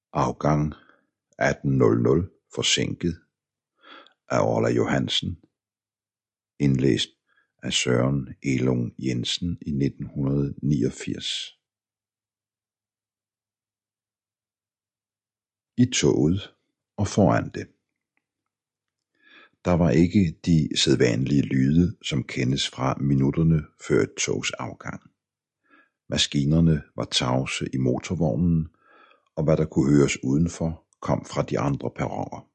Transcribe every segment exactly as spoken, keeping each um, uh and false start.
Afgang atten nul nul forsinket af Orla Johansen. Indlæst af Søren Elung Jensen i nitten niogfirs. I toget og foran det. Der var ikke de sædvanlige lyde, som kendes fra minutterne før et togs afgang. Maskinerne var tavse i motorvognen, og hvad der kunne høres udenfor, kom fra de andre perroner.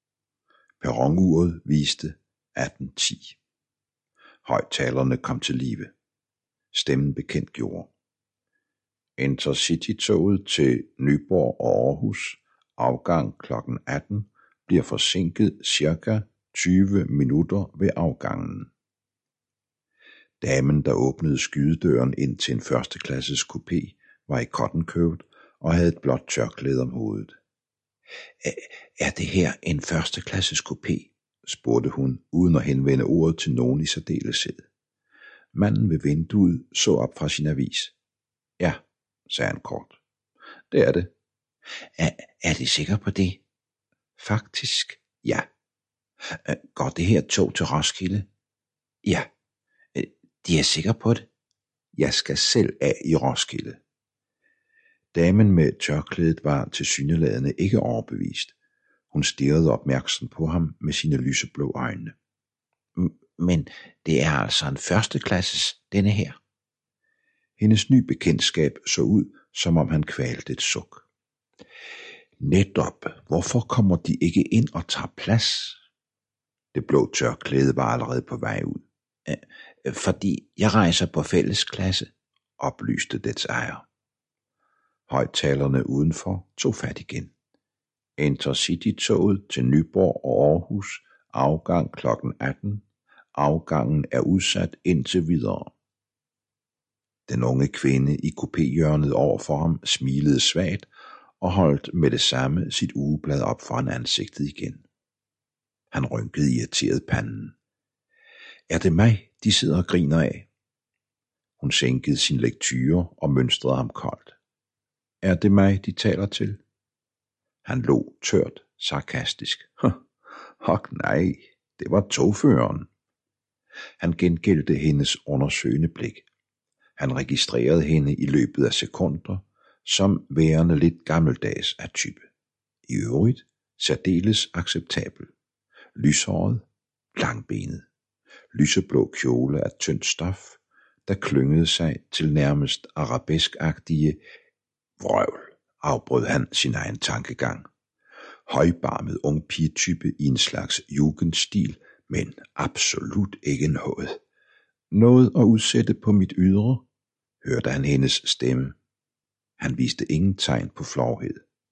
Perronuret viste atten ti. Højttalerne kom til live. Stemmen bekendtgjorde. Intercity-toget til Nyborg og Aarhus, afgang klokken atten, bliver forsinket cirka tyve minutter ved afgangen. Damen, der åbnede skydedøren ind til en førsteklasses kupé, var i cottoncoat og havde et blåt tørklæde om hovedet. Er det her en førsteklasses kupé? Spurgte hun, uden at henvende ordet til nogen i særdeleshed. Manden ved vinduet så op fra sin avis. Ja, sagde han kort. Det er det. Er, er de sikre på det? Faktisk, ja. Går det her tog til Roskilde? Ja. De er sikre på det? Jeg skal selv af i Roskilde. Damen med tørklædet var tilsyneladende ikke overbevist. Hun stirrede opmærksomt på ham med sine lyseblå øjne. Men det er altså en førsteklasses, denne her. Hendes ny bekendtskab så ud, som om han kvalte et suk. Netop, hvorfor kommer de ikke ind og tager plads? Det blå tørklæde var allerede på vej ud. Fordi jeg rejser på fællesklasse, oplyste dets ejer. Højttalerne udenfor tog fat igen. Intercity-toget til Nyborg og Aarhus, afgang klokken atten. Afgangen er udsat indtil videre. Den unge kvinde i kupéhjørnet over for ham smilede svagt og holdt med det samme sit ugeblad op foran ansigtet igen. Han rynkede irriteret panden. Er det mig, de sidder og griner af? Hun sænkede sin lektyre og mønstrede ham koldt. Er det mig, de taler til? Han lå tørt, sarkastisk. Hok nej, det var togføreren. Han gengældte hendes undersøgende blik. Han registrerede hende i løbet af sekunder, som værende lidt gammeldags af type. I øvrigt særdeles acceptabel. Lyshåret, langbenet. Lyseblå kjole af tyndt stof, der klyngede sig til nærmest arabeskagtige vrøvl, afbrød han sin egen tankegang. Højbarmet ung pigetype i en slags jugendstil, men absolut ikke noget. Noget at udsætte på mit ydre, hørte han hendes stemme. Han viste ingen tegn på flovhed.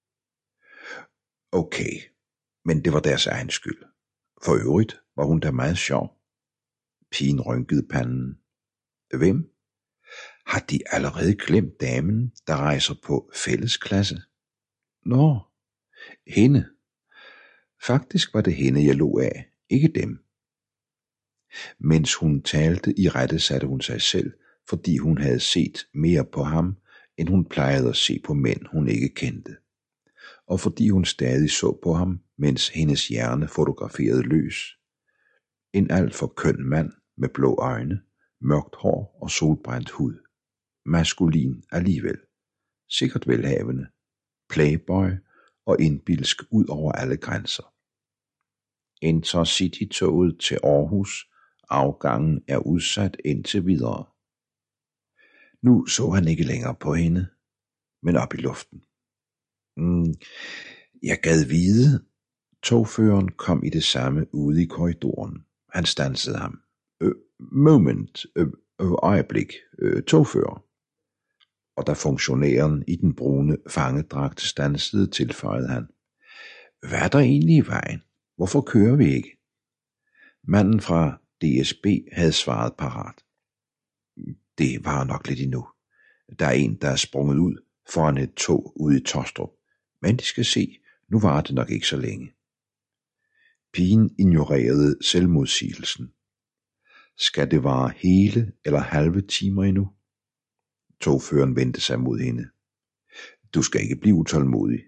Okay, men det var deres egen skyld. For øvrigt var hun da meget sjov. Pigen rynkede panden. Hvem? Har de allerede glemt damen, der rejser på fællesklasse? Nå, hende. Faktisk var det hende, jeg lå af, ikke dem. Mens hun talte, irettesatte hun sig selv, fordi hun havde set mere på ham, end hun plejede at se på mænd, hun ikke kendte. Og fordi hun stadig så på ham, mens hendes hjerne fotograferede løs. En alt for køn mand med blå øjne, mørkt hår og solbrændt hud. Maskulin alligevel. Sikkert velhavende. Playboy og indbilsk ud over alle grænser. Intercity-toget til Aarhus, afgangen er udsat indtil videre. Nu så han ikke længere på hende, men op i luften. Mm, jeg gad vide. Togføreren kom i det samme ude i korridoren. Han standsede ham. Øh, moment, øh, øh, øjeblik, øh, togfører. Og da funktionæren i den brune fangedragt standsede, tilføjede han. Hvad er der egentlig i vejen? Hvorfor kører vi ikke? Manden fra D S B havde svaret parat. Det var nok lidt endnu. Der er en, der er sprunget ud foran et tog ude i Tostrup. Men de skal se, nu var det nok ikke så længe. Pigen ignorerede selvmodsigelsen. Skal det vare hele eller halve timer endnu? Togføreren vendte sig mod hende. Du skal ikke blive utålmodig.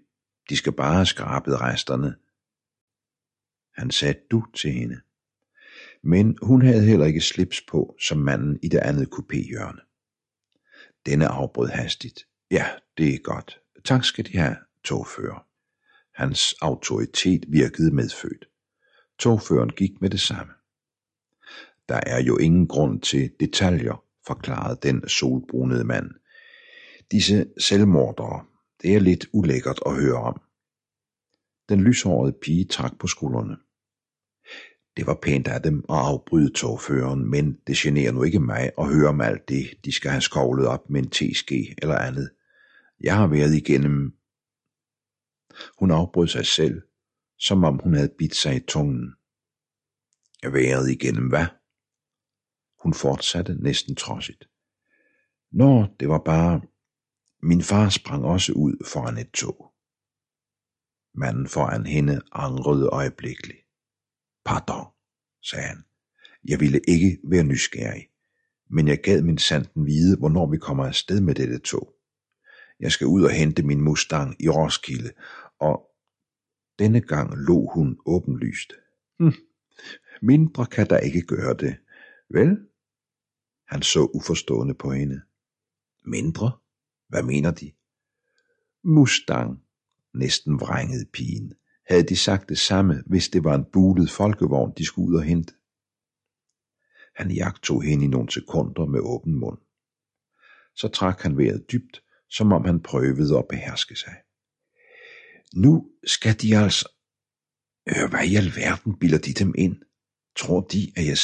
De skal bare have skrabet resterne. Han sagde du til hende. Men hun havde heller ikke slips på, som manden i det andet kupéhjørne. Denne afbrød hastigt. Ja, det er godt. Tak skal de have, togfører. Hans autoritet virkede medfødt. Togføreren gik med det samme. Der er jo ingen grund til detaljer, forklarede den solbrunede mand. Disse selvmordere, det er lidt ulækkert at høre om. Den lyshårede pige trak på skuldrene. Det var pænt af dem at afbryde togføreren, men det generer nu ikke mig at høre om alt det, de skal have skovlet op med en teske eller andet. Jeg har været igennem. Hun afbrød sig selv, som om hun havde bidt sig i tungen. Været igennem hvad? Hun fortsatte næsten trodsigt. Nå, det var bare... Min far sprang også ud foran et tog. Manden foran hende angrede øjeblikkeligt. Pardon, sagde han. Jeg ville ikke være nysgerrig, men jeg gad min sanden vide, hvornår vi kommer afsted med dette tog. Jeg skal ud og hente min Mustang i Roskilde, og denne gang lå hun åbenlyst. Hm, mindre kan der ikke gøre det, vel? Han så uforstående på hende. Mindre? Hvad mener de? Mustang, næsten vrængede pigen. Havde de sagt det samme, hvis det var en bulet folkevogn, de skulle ud og hente? Han jagtog hende i nogle sekunder med åben mund. Så trak han vejret dybt, som om han prøvede at beherske sig. Nu skal de altså... Hør, hvad i alverden bilder de dem ind? Tror de, at jeg